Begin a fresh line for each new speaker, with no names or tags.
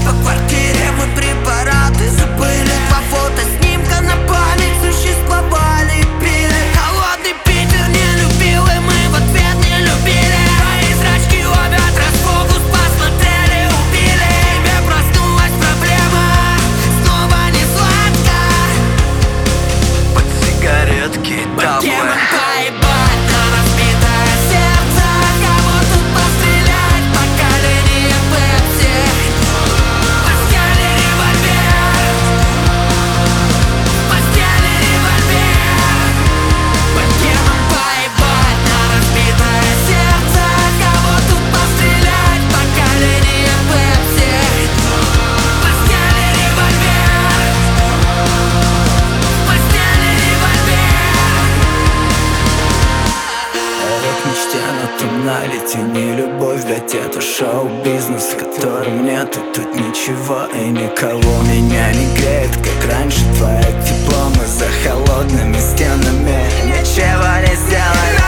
По квартире мы препараты забыли. Два фотоснимка на память существовали и пили. Холодный Питер не любил, и мы в ответ не любили. Твои зрачки ловят расфокус, посмотрели, убили. Тебе проснулась проблема, снова не сладко.
Под сигаретки
Под кем
таблы.
поебать на разбитое сердце? Кого тут пострелять? По колени пепси. В постели револьвер. В постели револьвер. Под кем поебать на разбитое сердце? Кого тут пострелять? По колени пепси. В постели револьвер. В постели револьвер.
Я к мечте на тонналити, не любовь, блять, это шоу-бизнес, в котором нету тут ничего и никого. Меня не греет, как раньше, твое тепло, мы за холодными стенами ничего не сделали.